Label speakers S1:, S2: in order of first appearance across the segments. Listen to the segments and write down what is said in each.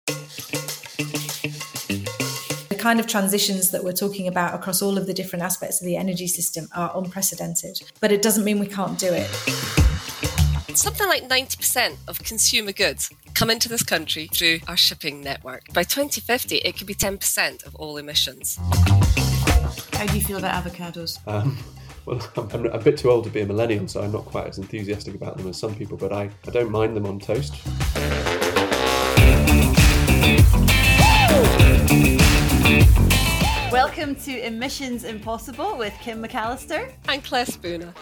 S1: The kind of transitions that we're talking about across all of the different aspects of the energy system are unprecedented, but it doesn't mean we can't do it.
S2: Something like 90% of consumer goods come into this country through our shipping network. By 2050, it could be 10% of all emissions.
S1: How do you feel about avocados?
S3: Well, I'm a bit too old to be a millennial, so I'm not quite as enthusiastic about them as some people, but I don't mind them on toast.
S4: Welcome to Emissions Impossible with Kim McAllister
S2: And Claire Spooner.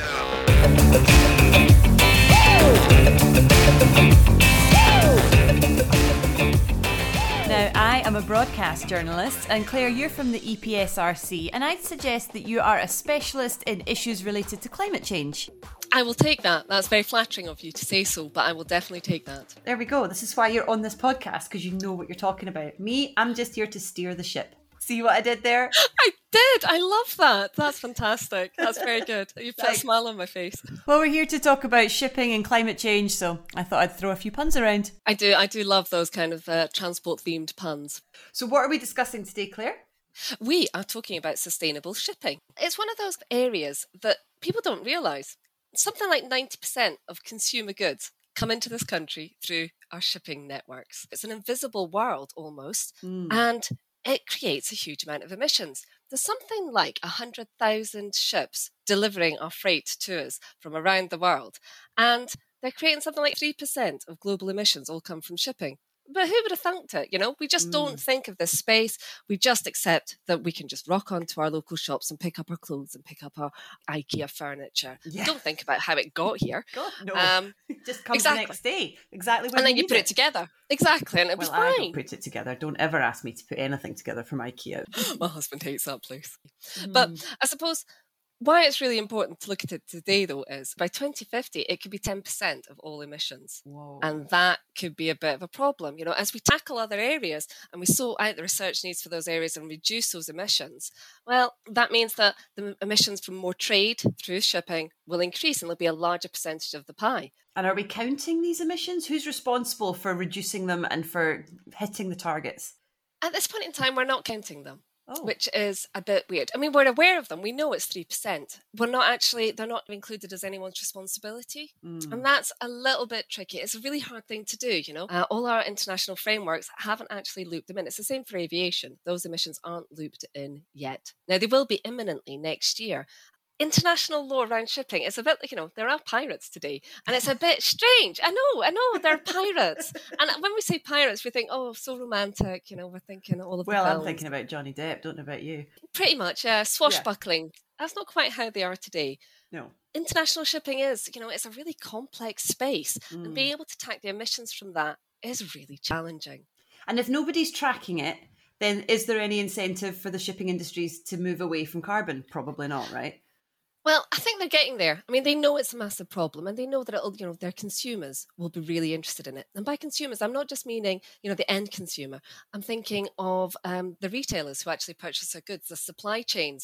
S4: Now, I am a broadcast journalist, and Claire, you're from the EPSRC, and I'd suggest that you are a specialist in issues related to climate change.
S2: I will take that. That's very flattering of you to say so, but I will definitely take that.
S4: There we go. This is why you're on this podcast, because you know what you're talking about. Me, I'm just here to steer the ship. See what I did there?
S2: I did. I love that. That's fantastic. That's very good. You put a smile on my face.
S4: Well, we're here to talk about shipping and climate change, so I thought I'd throw a few puns around.
S2: I do love those kind of transport-themed puns.
S4: So what are we discussing today, Claire?
S2: We are talking about sustainable shipping. It's one of those areas that people don't realise. Something like 90% of consumer goods come into this country through our shipping networks. It's an invisible world almost, and it creates a huge amount of emissions. There's something like 100,000 ships delivering our freight to us from around the world, and they're creating something like 3% of global emissions all come from shipping. But who would have thought it? You know, we just don't think of this space. We just accept that we can just rock onto our local shops and pick up our clothes and pick up our IKEA furniture. Yeah. We don't think about how it got here.
S4: God, no. It just comes the next day. Exactly when
S2: and then you put it together. Exactly. And it was fine.
S4: I don't put it together. Don't ever ask me to put anything together from IKEA.
S2: My husband hates that place. But I suppose why it's really important to look at it today, though, is by 2050, it could be 10% of all emissions.
S4: Whoa.
S2: And that could be a bit of a problem. You know, as we tackle other areas and we sort out the research needs for those areas and reduce those emissions, well, that means that the emissions from more trade through shipping will increase and there'll be a larger percentage of the pie.
S4: And are we counting these emissions? Who's responsible for reducing them and for hitting the targets?
S2: At this point in time, we're not counting them. Which is a bit weird. I mean, we're aware of them. We know it's 3%. They're not included as anyone's responsibility. And that's a little bit tricky. It's a really hard thing to do, you know. All our international frameworks haven't actually looped them in. It's the same for aviation. Those emissions aren't looped in yet. Now, they will be imminently next year. International law around shipping is a bit like, you know, there are pirates today. And it's a bit strange. I know, they're pirates. And when we say pirates, we think, oh, so romantic. You know, we're thinking all of the films.
S4: I'm thinking about Johnny Depp, don't know about you.
S2: Pretty much, yeah. Swashbuckling. Yeah. That's not quite how they are today.
S4: No.
S2: International shipping is, you know, it's a really complex space. And being able to track the emissions from that is really challenging.
S4: And if nobody's tracking it, then is there any incentive for the shipping industries to move away from carbon? Probably not, right?
S2: Well, I think they're getting there. I mean, they know it's a massive problem and they know that it'll, you know, their consumers will be really interested in it. And by consumers, I'm not just meaning, you know, the end consumer. I'm thinking of the retailers who actually purchase our goods, the supply chains.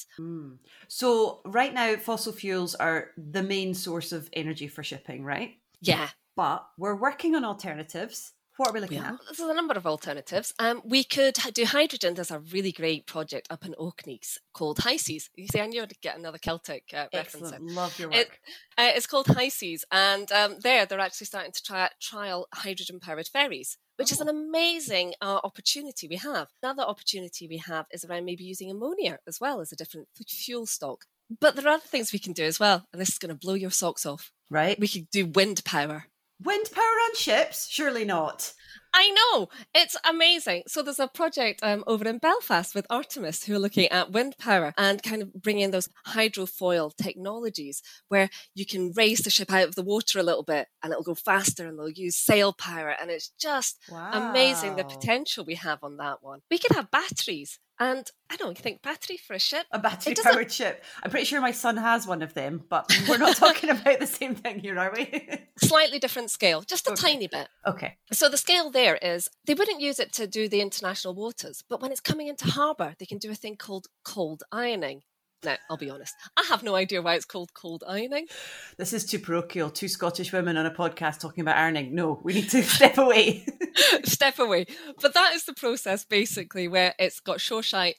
S4: So right now, fossil fuels are the main source of energy for shipping, right?
S2: Yeah.
S4: But we're working on alternatives. What are we looking at?
S2: There's a number of alternatives. We could do hydrogen. There's a really great project up in Orkneys called HySeas. You see, I knew I'd get another Celtic reference.
S4: Love your work.
S2: It's called HySeas, and they're actually starting to trial hydrogen-powered ferries, which is an amazing opportunity we have. Another opportunity we have is around maybe using ammonia as well as a different fuel stock. But there are other things we can do as well, and this is going to blow your socks off.
S4: Right.
S2: We could do wind power.
S4: Wind power on ships? Surely not.
S2: I know. It's amazing. So there's a project over in Belfast with Artemis who are looking at wind power and kind of bringing in those hydrofoil technologies where you can raise the ship out of the water a little bit and it'll go faster and they'll use sail power. And it's just amazing the potential we have on that one. We could have batteries. And I don't think battery for a ship.
S4: A battery-powered ship. I'm pretty sure my son has one of them, but we're not talking about the same thing here, are we?
S2: Slightly different scale, just a tiny bit.
S4: Okay.
S2: So the scale there is, they wouldn't use it to do the international waters, but when it's coming into harbour, they can do a thing called cold ironing. Now, I'll be honest, I have no idea why it's called cold ironing.
S4: This is too parochial. Two Scottish women on a podcast talking about ironing. No, we need to step away.
S2: Step away. But that is the process, basically, where it's got shoreside.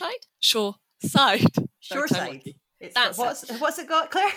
S4: What's it got, Claire?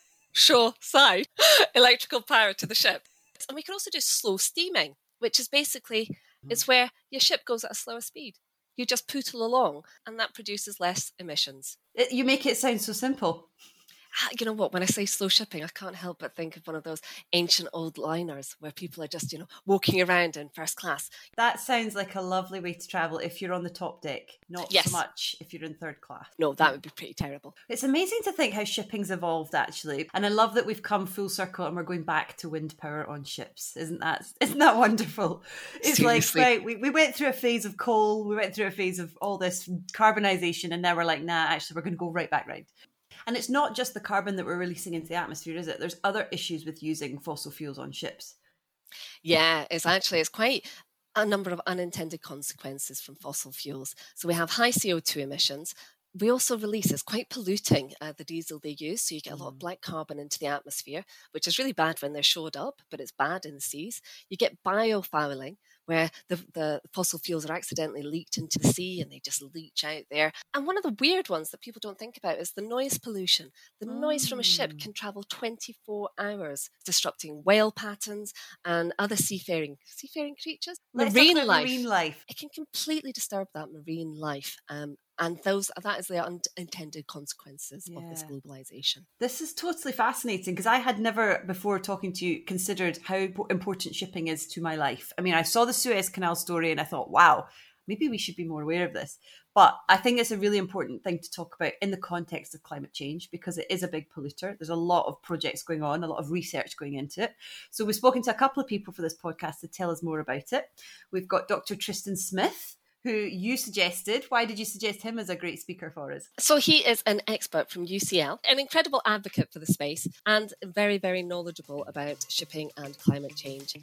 S2: Shoreside electrical power to the ship. And we can also do slow steaming, which is basically, it's where your ship goes at a slower speed. You just pootle along, and that produces less emissions.
S4: You make it sound so simple.
S2: You know what, when I say slow shipping, I can't help but think of one of those ancient old liners where people are just, walking around in first class.
S4: That sounds like a lovely way to travel if you're on the top deck, not so much if you're in third class.
S2: No, that would be pretty terrible.
S4: It's amazing to think how shipping's evolved, actually. And I love that we've come full circle and we're going back to wind power on ships. Isn't that wonderful? It's Seriously. Like, right, we went through a phase of coal, we went through a phase of all this carbonisation, and now we're like, nah, actually, we're going to go right back round. And it's not just the carbon that we're releasing into the atmosphere, is it? There's other issues with using fossil fuels on ships.
S2: Yeah, it's quite a number of unintended consequences from fossil fuels. So we have high CO2 emissions. We also release, it's quite polluting, the diesel they use. So you get a lot of black carbon into the atmosphere, which is really bad when they're shored up, but it's bad in the seas. You get biofouling, where the fossil fuels are accidentally leaked into the sea and they just leach out there. And one of the weird ones that people don't think about is the noise pollution. The noise from a ship can travel 24 hours, disrupting whale patterns and other seafaring creatures. Marine life. It can completely disturb that marine life. And that is the unintended consequences of this globalization.
S4: This is totally fascinating because I had never before talking to you considered how important shipping is to my life. I mean, I saw the Suez Canal story and I thought, wow, maybe we should be more aware of this. But I think it's a really important thing to talk about in the context of climate change because it is a big polluter. There's a lot of projects going on, a lot of research going into it. So we've spoken to a couple of people for this podcast to tell us more about it. We've got Dr. Tristan Smith, who you suggested. Why did you suggest him as a great speaker for us?
S2: So he is an expert from UCL, an incredible advocate for the space, and very, very knowledgeable about shipping and climate change.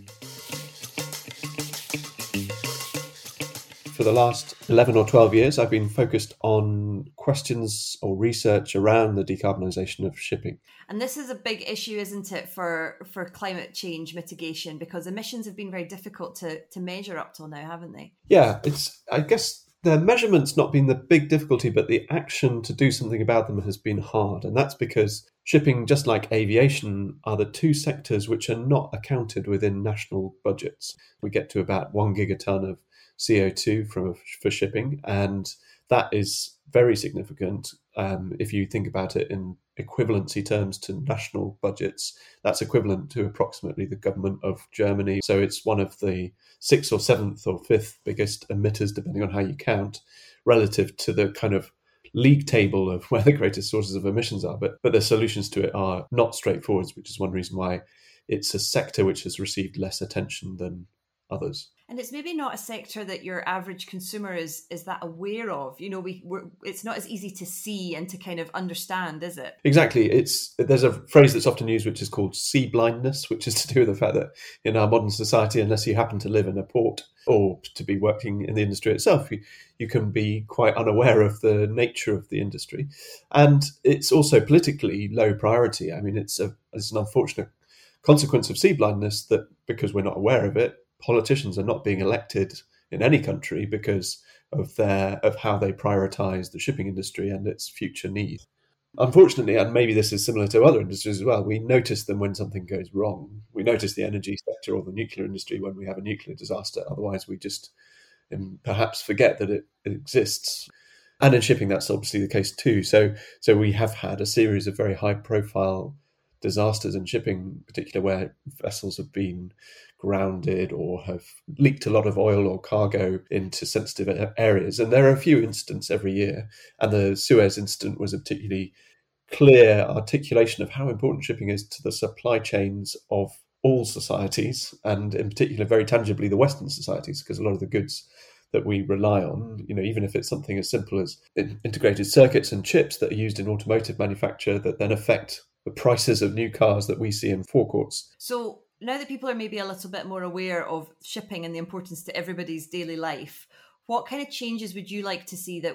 S3: For the last 11 or 12 years, I've been focused on questions or research around the decarbonisation of shipping.
S4: And this is a big issue, isn't it, for climate change mitigation, because emissions have been very difficult to measure up till now, haven't they?
S3: Yeah, I guess the measurement's not been the big difficulty, but the action to do something about them has been hard. And that's because shipping, just like aviation, are the two sectors which are not accounted within national budgets. We get to about 1 gigaton of CO2 for shipping, and that is very significant. If you think about it in equivalency terms to national budgets, that's equivalent to approximately the government of Germany. So it's one of the 6th or 7th or 5th biggest emitters, depending on how you count, relative to the kind of league table of where the greatest sources of emissions are. But the solutions to it are not straightforward, which is one reason why it's a sector which has received less attention than others.
S4: And it's maybe not a sector that your average consumer is that aware of. You know, it's not as easy to see and to kind of understand, is it?
S3: Exactly. There's a phrase that's often used which is called sea blindness, which is to do with the fact that in our modern society, unless you happen to live in a port or to be working in the industry itself, you can be quite unaware of the nature of the industry. And it's also politically low priority. I mean, it's an unfortunate consequence of sea blindness that because we're not aware of it, politicians are not being elected in any country because of how they prioritise the shipping industry and its future needs. Unfortunately, and maybe this is similar to other industries as well, we notice them when something goes wrong. We notice the energy sector or the nuclear industry when we have a nuclear disaster. Otherwise, we just perhaps forget that it exists. And in shipping, that's obviously the case too. So we have had a series of very high-profile disasters in shipping, in particular where vessels have been grounded or have leaked a lot of oil or cargo into sensitive areas. And there are a few incidents every year. And the Suez incident was a particularly clear articulation of how important shipping is to the supply chains of all societies, and in particular, very tangibly, the Western societies, because a lot of the goods that we rely on, even if it's something as simple as integrated circuits and chips that are used in automotive manufacture that then affect the prices of new cars that we see in forecourts.
S4: So now that people are maybe a little bit more aware of shipping and the importance to everybody's daily life, what kind of changes would you like to see that would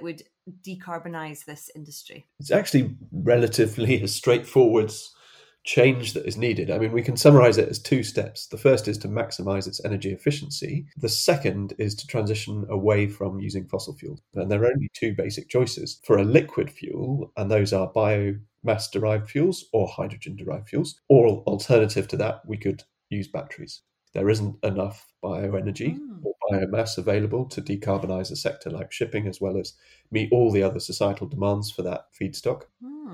S4: decarbonise this industry?
S3: It's actually relatively a straightforward change that is needed. I mean, we can summarize it as 2 steps. The first is to maximize its energy efficiency. The second is to transition away from using fossil fuels. And there are only 2 basic choices for a liquid fuel, and those are biomass-derived fuels or hydrogen-derived fuels. Or alternative to that, we could use batteries. There isn't enough bioenergy or biomass available to decarbonise a sector like shipping, as well as meet all the other societal demands for that feedstock.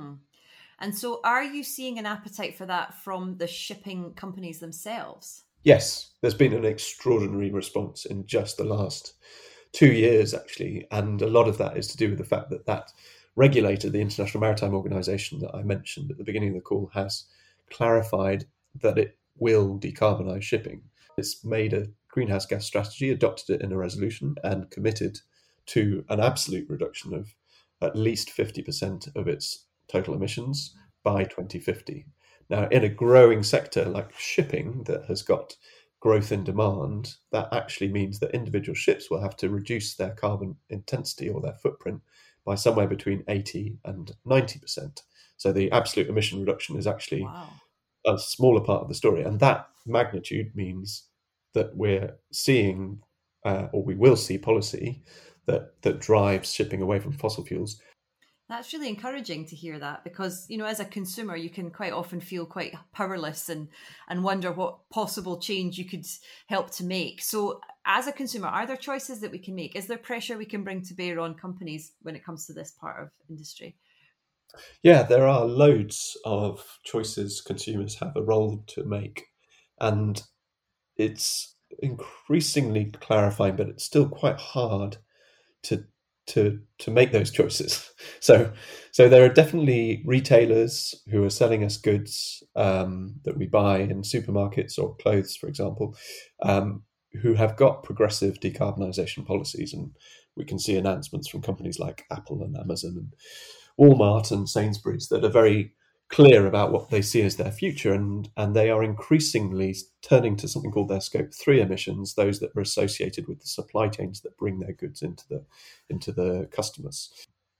S4: And so are you seeing an appetite for that from the shipping companies themselves?
S3: Yes, there's been an extraordinary response in just the last 2 years, actually. And a lot of that is to do with the fact that that regulator, the International Maritime Organization that I mentioned at the beginning of the call, has clarified that it will decarbonise shipping. It's made a greenhouse gas strategy, adopted it in a resolution, and committed to an absolute reduction of at least 50% of its total emissions by 2050. Now, in a growing sector like shipping that has got growth in demand, that actually means that individual ships will have to reduce their carbon intensity or their footprint by somewhere between 80 and 90%. So the absolute emission reduction is actually a smaller part of the story. And that magnitude means that we're seeing, or we will see policy that drives shipping away from fossil fuels.
S4: That's really encouraging to hear that, because, you know, as a consumer, you can quite often feel quite powerless and wonder what possible change you could help to make. So as a consumer, are there choices that we can make? Is there pressure we can bring to bear on companies when it comes to this part of industry?
S3: Yeah, there are loads of choices consumers have a role to make. And it's increasingly clarifying, but it's still quite hard to make those choices. So there are definitely retailers who are selling us goods that we buy in supermarkets or clothes, for example, who have got progressive decarbonisation policies. And we can see announcements from companies like Apple and Amazon and Walmart and Sainsbury's that are very clear about what they see as their future, and they are increasingly turning to something called their Scope 3 emissions, those that are associated with the supply chains that bring their goods into the customers.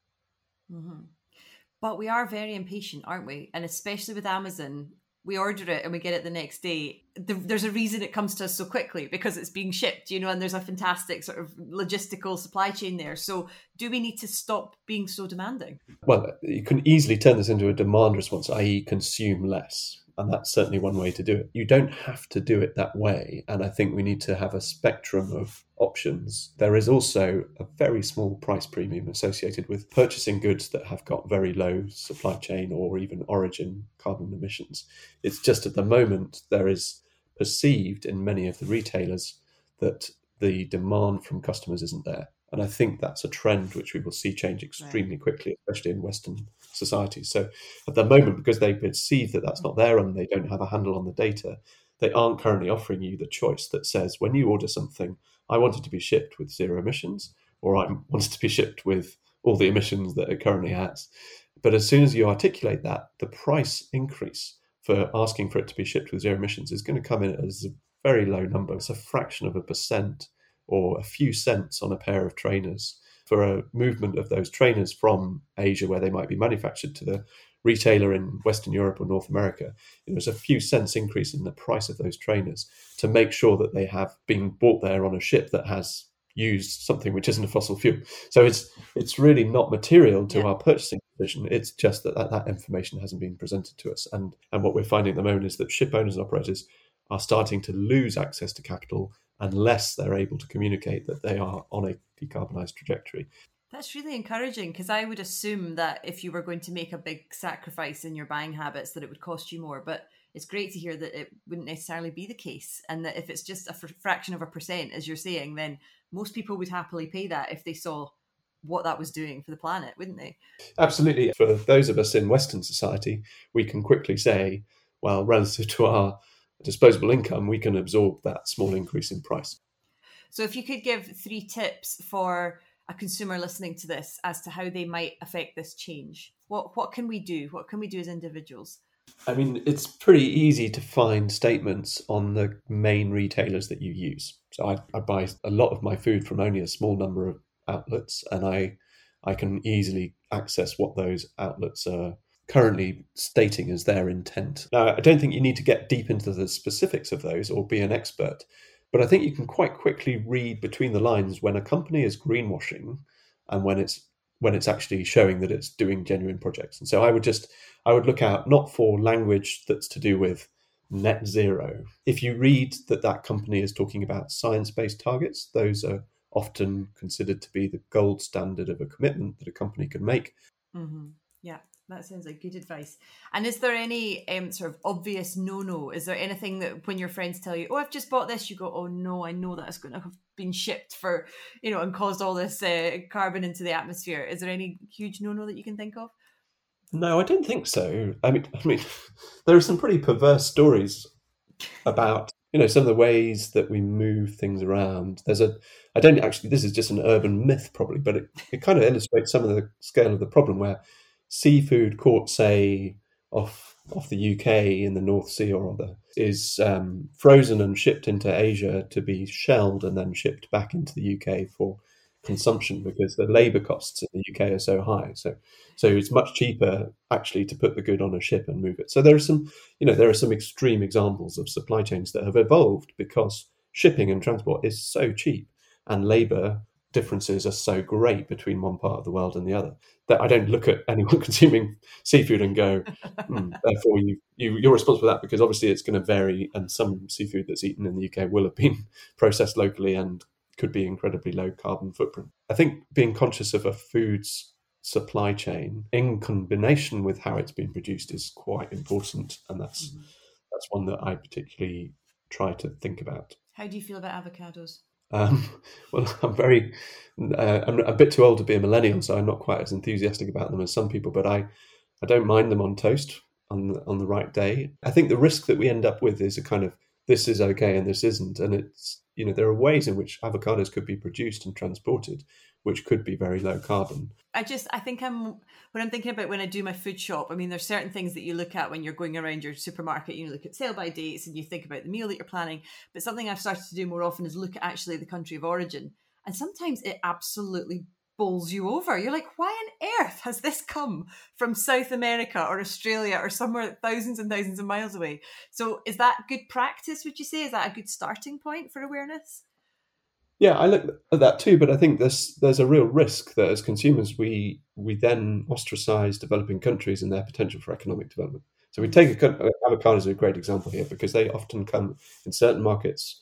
S4: Mm-hmm. But we are very impatient, aren't we? And especially with Amazon, we order it and we get it the next day. There's a reason it comes to us so quickly, because it's being shipped, you know, and there's a fantastic sort of logistical supply chain there. So do we need to stop being so demanding?
S3: Well, you can easily turn this into a demand response, i.e. consume less. And that's certainly one way to do it. You don't have to do it that way. And I think we need to have a spectrum of options. There is also a very small price premium associated with purchasing goods that have got very low supply chain or even origin carbon emissions. It's just at the moment there is perceived in many of the retailers that the demand from customers isn't there. And I think that's a trend which we will see change extremely quickly, especially in Western societies. So at the moment, because they perceive that that's not there and they don't have a handle on the data, they aren't currently offering you the choice that says, when you order something, I want it to be shipped with 0 emissions, or I want it to be shipped with all the emissions that it currently has. But as soon as you articulate that, the price increase for asking for it to be shipped with 0 emissions is going to come in as a very low number. It's a fraction of 1% or a few cents on a pair of trainers. For a movement of those trainers from Asia, where they might be manufactured, to the retailer in Western Europe or North America, there's a few cents increase in the price of those trainers to make sure that they have been bought there on a ship that has used something which isn't a fossil fuel. So it's really not material to our purchasing decision. It's just that information hasn't been presented to us. And what we're finding at the moment is that ship owners and operators are starting to lose access to capital unless they're able to communicate that they are on a decarbonised trajectory.
S4: That's really encouraging, because I would assume that if you were going to make a big sacrifice in your buying habits, that it would cost you more. But it's great to hear that it wouldn't necessarily be the case, and that if it's just a fraction of 1%, as you're saying, then most people would happily pay that if they saw what that was doing for the planet, wouldn't they?
S3: Absolutely. For those of us in Western society, we can quickly say, well, relative to our disposable income, we can absorb that small increase in price.
S4: So if you could give 3 tips for a consumer listening to this as to how they might affect this change, what can we do? What can we do as individuals?
S3: I mean, it's pretty easy to find statements on the main retailers that you use. So I buy a lot of my food from only a small number of outlets, and I I can easily access what those outlets are currently stating as their intent. Now, I don't think you need to get deep into the specifics of those or be an expert, but I think you can quite quickly read between the lines when a company is greenwashing and when it's actually showing that it's doing genuine projects. And so I would look out not for language that's to do with net zero. If you read that company is talking about science-based targets, those are often considered to be the gold standard of a commitment that a company can make.
S4: Mm-hmm. Yeah, that sounds like good advice. And is there any sort of obvious no-no? Is there anything that when your friends tell you, oh, I've just bought this, you go, oh no, I know that it's going to have been shipped for, and caused all this carbon into the atmosphere? Is there any huge no-no that you can think of?
S3: No, I don't think so. I mean, there are some pretty perverse stories about, some of the ways that we move things around. This is just an urban myth probably, but it kind of illustrates some of the scale of the problem where seafood caught, say, off the UK in the North Sea or other is frozen and shipped into Asia to be shelled and then shipped back into the UK for consumption because the labour costs in the UK are so high. So it's much cheaper actually to put the good on a ship and move it. So there are some extreme examples of supply chains that have evolved because shipping and transport is so cheap and labour differences are so great between one part of the world and the other that I don't look at anyone consuming seafood and go, therefore you're responsible for that, because obviously it's going to vary, and some seafood that's eaten in the UK will have been processed locally and could be incredibly low carbon footprint. I think being conscious of a food's supply chain in combination with how it's been produced is quite important, and that's one that I particularly try to think about.
S4: How do you feel about avocados?
S3: Well, I'm a bit too old to be a millennial, so I'm not quite as enthusiastic about them as some people, but I don't mind them on toast on the right day. I think the risk that we end up with is a kind of this is okay and this isn't, and it's there are ways in which avocados could be produced and transported which could be very low carbon.
S4: I think when I'm thinking about when I do my food shop, I mean, there's certain things that you look at when you're going around your supermarket. You look at sale by dates and you think about the meal that you're planning. But something I've started to do more often is look at actually the country of origin. And sometimes it absolutely bowls you over. You're like, why on earth has this come from South America or Australia or somewhere thousands and thousands of miles away? So is that good practice, would you say? Is that a good starting point for awareness?
S3: Yeah, I look at that too, but I think there's a real risk that as consumers we then ostracize developing countries and their potential for economic development. So we take avocados are a great example here because they often come in certain markets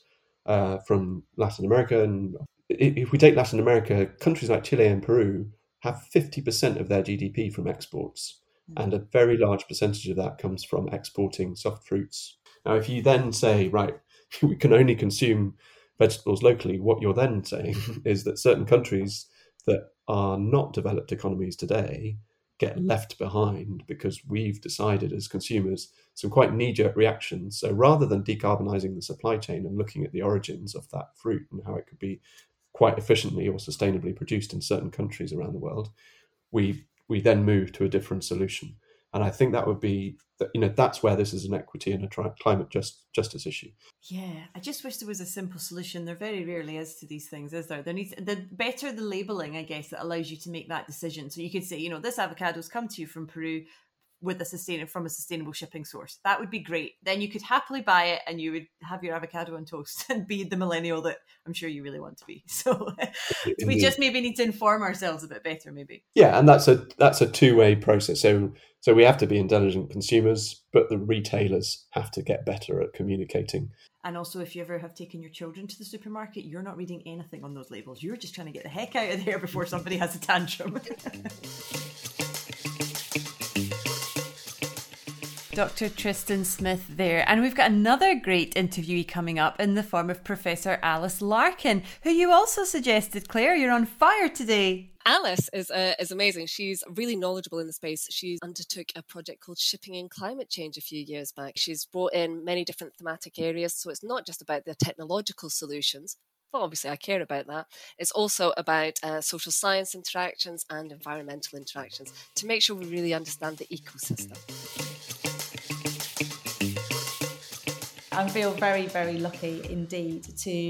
S3: from Latin America. And if we take Latin America, countries like Chile and Peru have 50% of their GDP from exports, and a very large percentage of that comes from exporting soft fruits. Now, if you then say, right, we can only consume vegetables locally, what you're then saying is that certain countries that are not developed economies today get left behind because we've decided as consumers some quite knee-jerk reactions. So rather than decarbonising the supply chain and looking at the origins of that fruit and how it could be quite efficiently or sustainably produced in certain countries around the world, we then move to a different solution. And I think that would be, that's where this is an equity and a climate justice issue.
S4: Yeah, I just wish there was a simple solution. There very rarely is to these things, is there? The better the labelling, I guess, that allows you to make that decision. So you could say, this avocado's come to you from Peru with from a sustainable shipping source. That would be great. Then you could happily buy it and you would have your avocado on toast and be the millennial that I'm sure you really want to be. So we just maybe need to inform ourselves a bit better, maybe.
S3: Yeah, and that's a two-way process. So we have to be intelligent consumers, but the retailers have to get better at communicating.
S4: And also, if you ever have taken your children to the supermarket, you're not reading anything on those labels. You're just trying to get the heck out of there before somebody has a tantrum. Dr. Tristan Smith there. And we've got another great interviewee coming up in the form of Professor Alice Larkin, who you also suggested, Claire. You're on fire today.
S2: Alice is amazing. She's really knowledgeable in the space. She undertook a project called Shipping and Climate Change a few years back. She's brought in many different thematic areas. So it's not just about the technological solutions. Well, obviously, I care about that. It's also about social science interactions and environmental interactions to make sure we really understand the ecosystem.
S1: I feel very, very lucky indeed to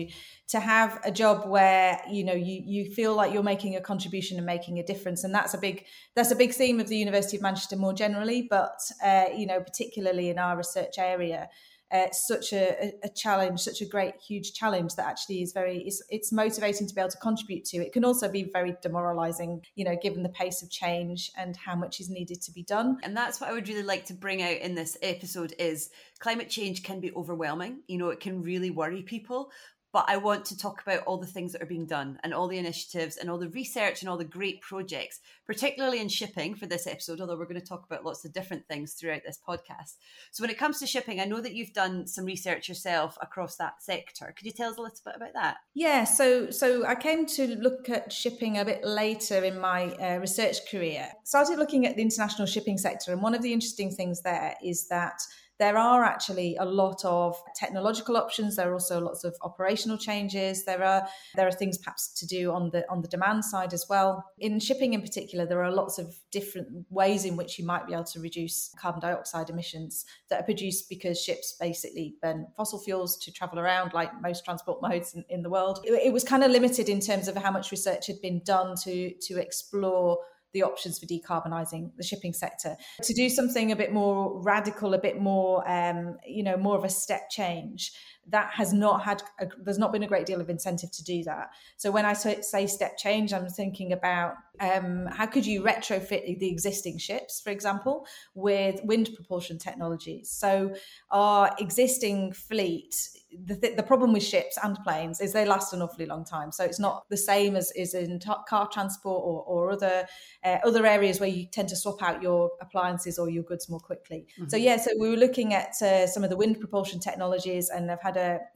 S1: to have a job where you feel like you're making a contribution and making a difference. And that's a big theme of the University of Manchester more generally, but particularly in our research area. Such a challenge, such a great, huge challenge that actually is it's motivating to be able to contribute to. It can also be very demoralizing, given the pace of change and how much is needed to be done.
S4: And that's what I would really like to bring out in this episode is climate change can be overwhelming. It can really worry people. But I want to talk about all the things that are being done and all the initiatives and all the research and all the great projects, particularly in shipping for this episode, although we're going to talk about lots of different things throughout this podcast. So when it comes to shipping, I know that you've done some research yourself across that sector. Could you tell us a little bit about that?
S1: Yeah, so I came to look at shipping a bit later in my research career. Started looking at the international shipping sector, and one of the interesting things there is that there are actually a lot of technological options. There are also lots of operational changes. There are things perhaps to do on the demand side as well. In shipping in particular, there are lots of different ways in which you might be able to reduce carbon dioxide emissions that are produced because ships basically burn fossil fuels to travel around, like most transport modes in the world. It was kind of limited in terms of how much research had been done to explore the options for decarbonising the shipping sector. To do something a bit more radical, a bit more, more of a step change, that has not there's not been a great deal of incentive to do that. So when I say step change, I'm thinking about how could you retrofit the existing ships, for example, with wind propulsion technologies. So our existing fleet, the problem with ships and planes is they last an awfully long time. So it's not the same as is in car transport or other areas where you tend to swap out your appliances or your goods more quickly. Mm-hmm. So we were looking at some of the wind propulsion technologies, and I've had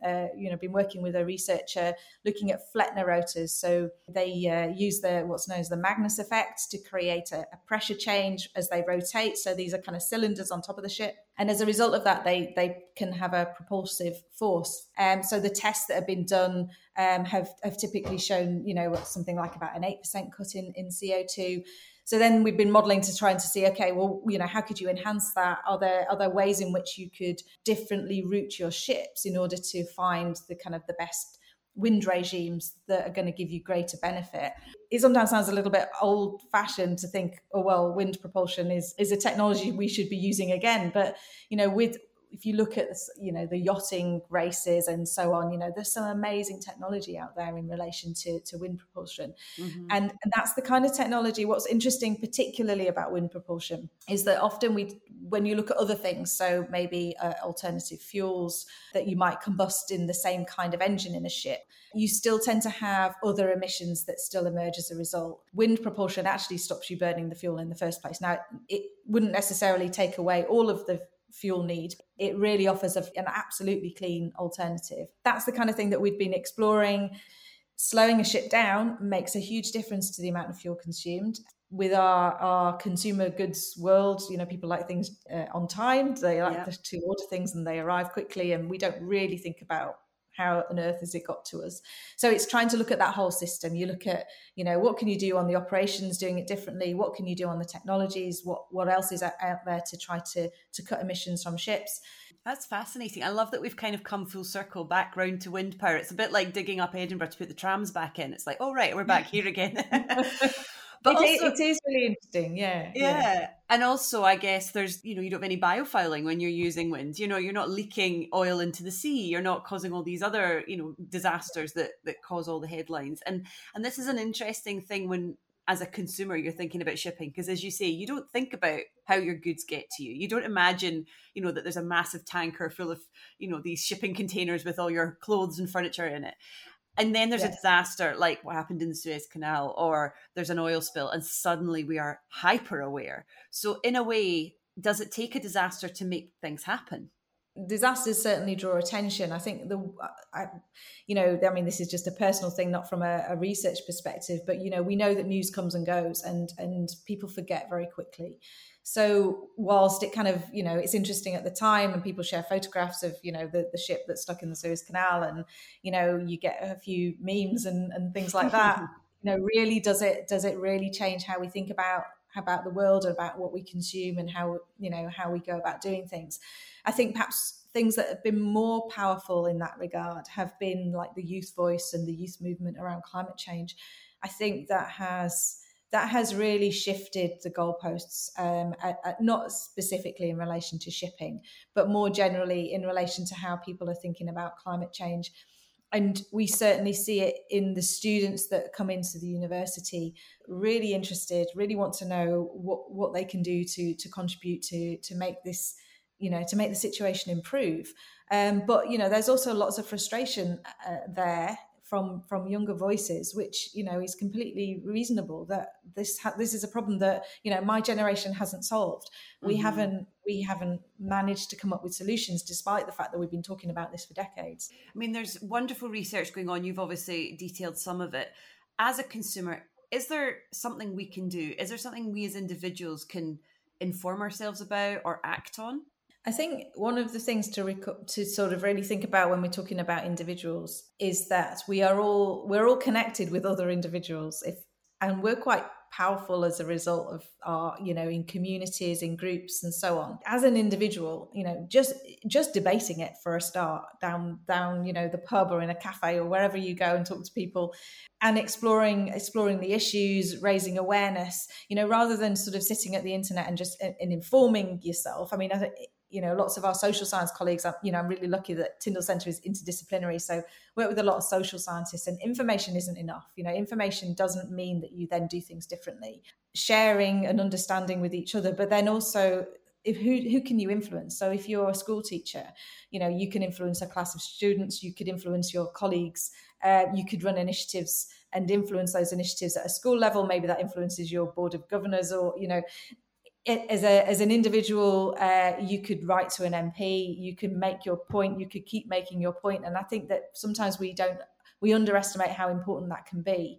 S1: been working with a researcher looking at Flettner rotors. So they use what's known as the Magnus effect to create a pressure change as they rotate. So these are kind of cylinders on top of the ship. And as a result of that, they can have a propulsive force. So the tests that have been done have typically shown, something like about an 8% cut in CO2. So then we've been modelling to try and to see, okay, well, how could you enhance that? Are there ways in which you could differently route your ships in order to find the kind of the best wind regimes that are going to give you greater benefit? It sometimes sounds a little bit old-fashioned to think, oh, well, wind propulsion is a technology we should be using again. But, if you look at the yachting races and so on, there's some amazing technology out there in relation to wind propulsion. Mm-hmm. And that's the kind of technology. What's interesting particularly about wind propulsion is that often when you look at other things, so maybe alternative fuels that you might combust in the same kind of engine in a ship, you still tend to have other emissions that still emerge as a result. Wind propulsion actually stops you burning the fuel in the first place. Now, it wouldn't necessarily take away all of the fuel need. It really offers an absolutely clean alternative. That's the kind of thing that we've been exploring. Slowing a ship down makes a huge difference to the amount of fuel consumed. With our consumer goods world, people like things on time. They like to order things and they arrive quickly, and we don't really think about how on earth has it got to us. So it's trying to look at that whole system. You look at, what can you do on the operations, doing it differently? What can you do on the technologies? What else is out there to try to cut emissions from ships?
S4: That's fascinating. I love that we've kind of come full circle back round to wind power. It's a bit like digging up Edinburgh to put the trams back in. It's like, oh, right, we're back here again.
S1: But it is really interesting, yeah.
S4: And also, I guess there's, you don't have any biofouling when you're using wind. You're not leaking oil into the sea. You're not causing all these other, disasters that cause all the headlines. And this is an interesting thing when, as a consumer, you're thinking about shipping, because as you say, you don't think about how your goods get to you. You don't imagine, that there's a massive tanker full of, these shipping containers with all your clothes and furniture in it. And then there's a disaster like what happened in the Suez Canal, or there's an oil spill, and suddenly we are hyper aware. So in a way, does it take a disaster to make things happen?
S1: Disasters certainly draw attention. I think this is just a personal thing, not from a research perspective, but we know that news comes and goes, and people forget very quickly. So whilst it kind of, it's interesting at the time, and people share photographs of, the ship that's stuck in the Suez Canal, and, you get a few memes and things like that, really, does it really change how we think about the world, about what we consume, and how we go about doing things. I think perhaps things that have been more powerful in that regard have been like the youth voice and the youth movement around climate change. I think that has really shifted the goalposts, not specifically in relation to shipping, but more generally in relation to how people are thinking about climate change. And we certainly see it in the students that come into the university, really interested, really want to know what they can do to contribute to make this, to make the situation improve. But there's also lots of frustration there from younger voices, which is completely reasonable, that this is a problem that my generation hasn't solved. We haven't managed to come up with solutions, despite the fact that we've been talking about this for decades.
S4: I mean, there's wonderful research going on. You've obviously detailed some of it. As a consumer, is there something we can do? Is there something we as individuals can inform ourselves about or act on?
S1: I think one of the things to sort of really think about when we're talking about individuals is that we're all connected with other individuals, and we're quite powerful as a result of our, in communities, in groups, and so on. As an individual, just debating it for a start down, the pub or in a cafe or wherever you go and talk to people, and exploring the issues, raising awareness, rather than sort of sitting at the internet and just informing yourself. I mean, lots of our social science colleagues, I'm really lucky that Tyndall Centre is interdisciplinary. So work with a lot of social scientists, and information isn't enough. Information doesn't mean that you then do things differently. Sharing and understanding with each other, but then also who can you influence? So if you're a school teacher, you can influence a class of students, you could influence your colleagues, you could run initiatives and influence those initiatives at a school level. Maybe that influences your board of governors, or, as an individual, you could write to an MP, you can make your point, you could keep making your point. And I think that sometimes we underestimate how important that can be.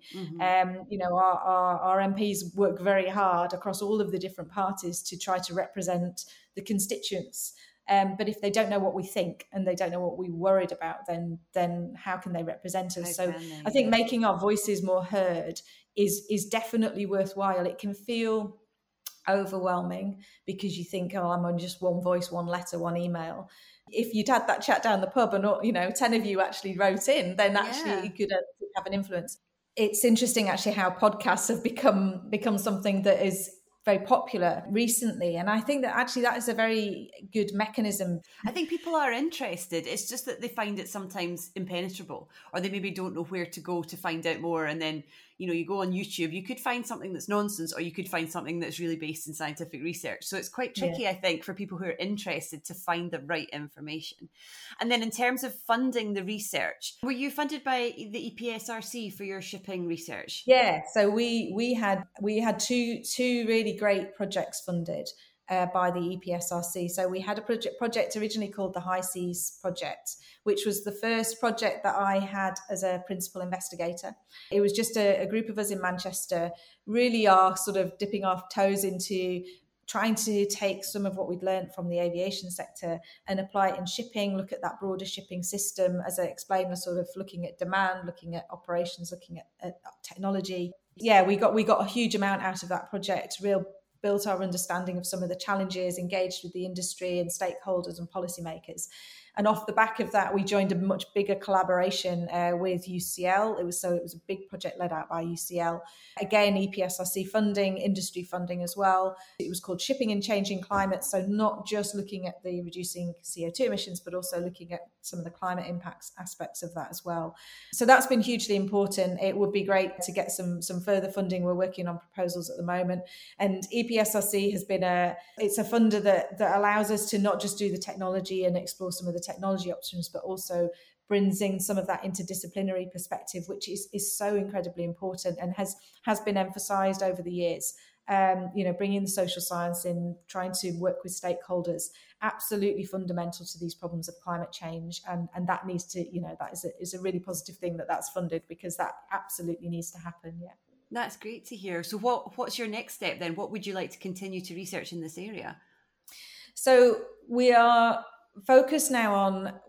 S1: Our MPs work very hard across all of the different parties to try to represent the constituents. But if they don't know what we think and they don't know what we're worried about, then how can they represent us? I think making our voices more heard is definitely worthwhile. It can feel overwhelming because you think, I'm on just one voice, one letter, one email. If you'd had that chat down the pub and 10 of you actually wrote in, then actually you could have an influence. It's interesting actually how podcasts have become something that is very popular recently, and I think that actually that is a very good mechanism.
S4: I think people are interested. It's just that they find it sometimes impenetrable, or they maybe don't know where to go to find out more. And then you go on YouTube, you could find something that's nonsense, or you could find something that's really based in scientific research. So it's quite tricky, I think, for people who are interested to find the right information. And then in terms of funding the research, were you funded by the EPSRC for your shipping research?
S1: Yeah, so we had two really great projects funded by the EPSRC. So we had a project originally called the High Seas Project, which was the first project that I had as a principal investigator. It was just a group of us in Manchester, really are sort of dipping our toes into trying to take some of what we'd learned from the aviation sector and apply it in shipping, look at that broader shipping system. As I explained, we're sort of looking at demand, looking at operations, looking at technology. Yeah, we got a huge amount out of that project, built our understanding of some of the challenges, engaged with the industry and stakeholders and policymakers. And off the back of that, we joined a much bigger collaboration with UCL. It was a big project led out by UCL. Again, EPSRC funding, industry funding as well. It was called Shipping in Changing Climate. So not just looking at the reducing CO2 emissions, but also looking at some of the climate impacts aspects of that as well. So that's been hugely important. It would be great to get some further funding. We're working on proposals at the moment. And EPSRC has been it's a funder that allows us to not just do the technology and explore some of the technology options, but also brings in some of that interdisciplinary perspective, which is so incredibly important and has been emphasized over the years. Bringing the social science in, trying to work with stakeholders, absolutely fundamental to these problems of climate change. And that needs to, that is a really positive thing that's funded, because that absolutely needs to happen. Yeah.
S4: That's great to hear. So what's your next step then? What would you like to continue to research in this area?
S1: So we are focused now on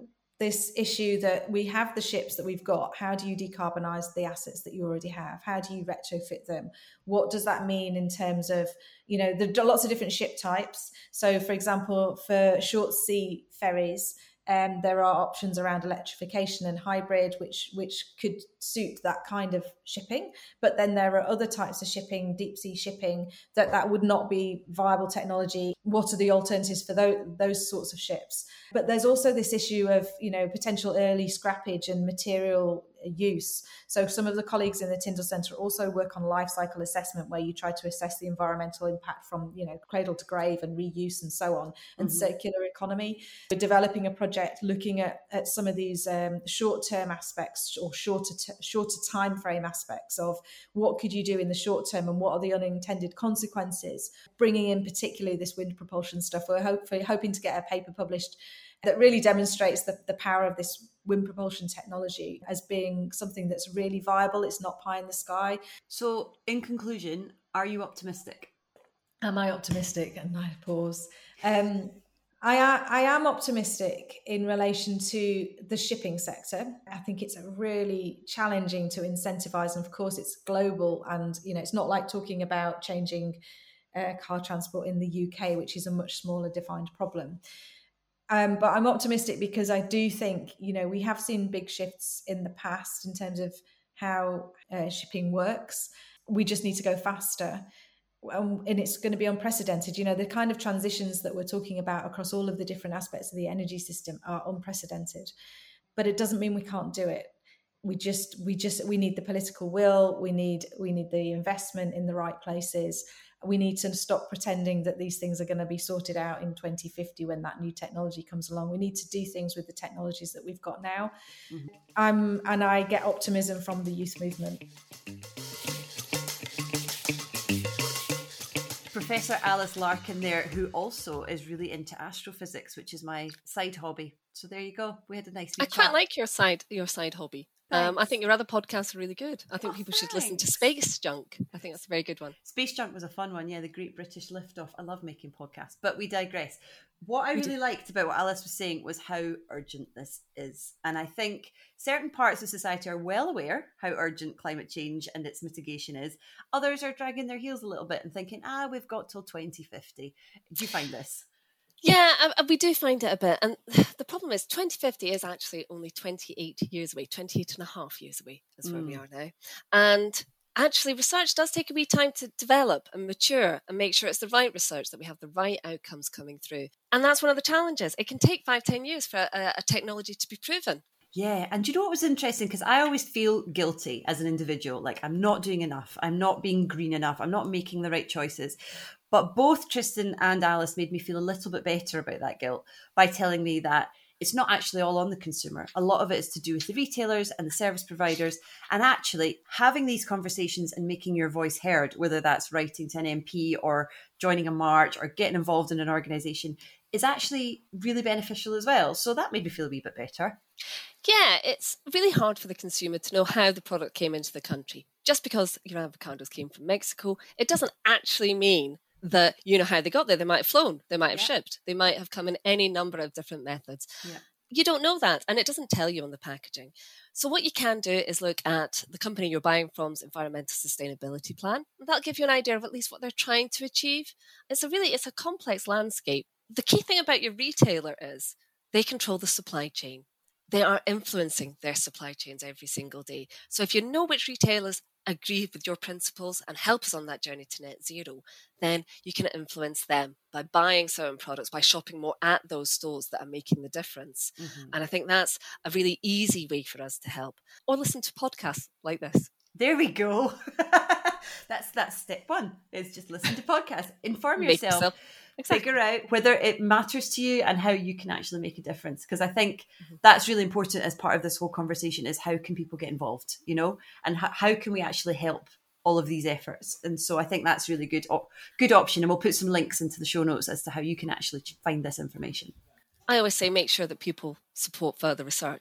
S1: this issue that we have the ships that we've got. How do you decarbonize the assets that you already have? How do you retrofit them? What does that mean in terms of, there are lots of different ship types. So, for example, for short sea ferries, there are options around electrification and hybrid, which could suit that kind of shipping. But then there are other types of shipping, deep sea shipping, that would not be viable technology. What are the alternatives for those sorts of ships? But there's also this issue of, potential early scrappage and material use. So some of the colleagues in the Tyndall Centre also work on life cycle assessment, where you try to assess the environmental impact from, cradle to grave and reuse and so on, and circular economy. We're developing a project looking at some of these short-term aspects or shorter time frame aspects of what could you do in the short term and what are the unintended consequences, bringing in particularly this wind propulsion stuff. We're hoping to get a paper published that really demonstrates the power of this wind propulsion technology as being something that's really viable. It's not pie in the sky.
S4: So, in conclusion, are you optimistic?
S1: Am I optimistic? And I pause. I am optimistic in relation to the shipping sector. I think it's really challenging to incentivize, and of course it's global, and it's not like talking about changing car transport in the UK, which is a much smaller defined problem. But I'm optimistic because I do think, we have seen big shifts in the past in terms of how shipping works. We just need to go faster. And it's going to be unprecedented. The kind of transitions that we're talking about across all of the different aspects of the energy system are unprecedented. But it doesn't mean we can't do it. We need the political will. We need the investment in the right places. We need to stop pretending that these things are going to be sorted out in 2050 when that new technology comes along. We need to do things with the technologies that we've got now. And I get optimism from the youth movement.
S4: Professor Alice Larkin there, who also is really into astrophysics, which is my side hobby. So there you go. We had a nice
S2: I quite like your side hobby. I think your other podcasts are really good. I think people should listen to Space Junk. I think that's a very good one.
S4: Space Junk was a fun one. Yeah, the Great British Liftoff. I love making podcasts, but we digress. What I really liked about what Alice was saying was how urgent this is. And I think certain parts of society are well aware how urgent climate change and its mitigation is. Others are dragging their heels a little bit and thinking, we've got till 2050. Do you find this?
S2: Yeah, we do find it a bit. And the problem is 2050 is actually only 28 years away, 28 and a half years away is where we are now. And actually, research does take a wee time to develop and mature and make sure it's the right research, that we have the right outcomes coming through. And that's one of the challenges. It can take 5-10 years for a technology to be proven.
S4: Yeah, and do you know what was interesting? Because I always feel guilty as an individual, like I'm not doing enough, I'm not being green enough, I'm not making the right choices. But both Tristan and Alice made me feel a little bit better about that guilt by telling me that it's not actually all on the consumer. A lot of it is to do with the retailers and the service providers. And actually having these conversations and making your voice heard, whether that's writing to an MP or joining a march or getting involved in an organisation, is actually really beneficial as well. So that made me feel a wee bit better.
S2: Yeah, it's really hard for the consumer to know how the product came into the country. Just because your avocados came from Mexico, it doesn't actually mean that you know how they got there. They might have flown, they might have shipped, they might have come in any number of different methods. Yeah. You don't know that, and it doesn't tell you on the packaging. So what you can do is look at the company you're buying from's environmental sustainability plan. That'll give you an idea of at least what they're trying to achieve. It's a complex landscape. The key thing about your retailer is they control the supply chain. They are influencing their supply chains every single day. So if you know which retailers agree with your principles and help us on that journey to net zero, then you can influence them by buying certain products, by shopping more at those stores that are making the difference. And I think that's a really easy way for us to help. Or listen to podcasts like this.
S4: There we go. That's step one, is just listen to podcasts. Inform yourself. Exactly. Figure out whether it matters to you and how you can actually make a difference. Because I think that's really important as part of this whole conversation, is how can people get involved, and how can we actually help all of these efforts. And so I think that's really good option. And we'll put some links into the show notes as to how you can actually find this information.
S2: I always say make sure that people support further research.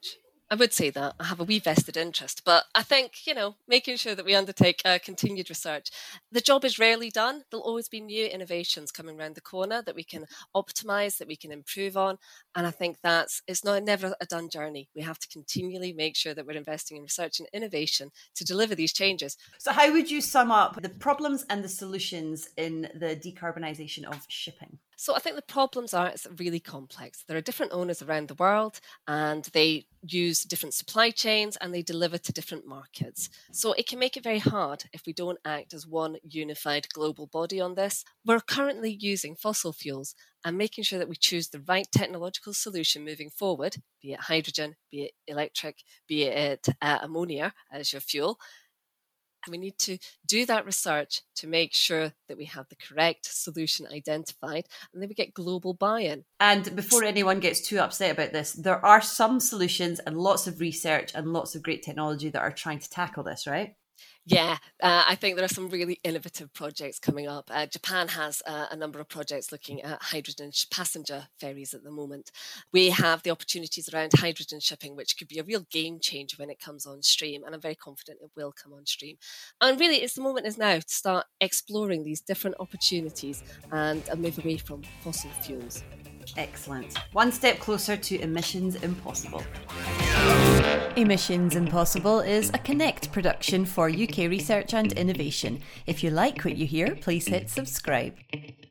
S2: I would say that. I have a wee vested interest, but I think, making sure that we undertake continued research. The job is rarely done. There'll always be new innovations coming around the corner that we can optimize, that we can improve on. And I think it's never a done journey. We have to continually make sure that we're investing in research and innovation to deliver these changes.
S4: So how would you sum up the problems and the solutions in the decarbonisation of shipping?
S2: So I think the problems it's really complex. There are different owners around the world and they use different supply chains and they deliver to different markets. So it can make it very hard if we don't act as one unified global body on this. We're currently using fossil fuels and making sure that we choose the right technological solution moving forward, be it hydrogen, be it electric, be it ammonia as your fuel. We need to do that research to make sure that we have the correct solution identified and then we get global buy-in.
S4: And before anyone gets too upset about this, there are some solutions and lots of research and lots of great technology that are trying to tackle this, right?
S2: Yeah, I think there are some really innovative projects coming up. Japan has a number of projects looking at hydrogen passenger ferries at the moment. We have the opportunities around hydrogen shipping, which could be a real game changer when it comes on stream. And I'm very confident it will come on stream. And really, the moment is now to start exploring these different opportunities and move away from fossil fuels.
S4: Excellent. One step closer to Emissions Impossible. Emissions Impossible is a Connect production for UK Research and Innovation. If you like what you hear, please hit subscribe.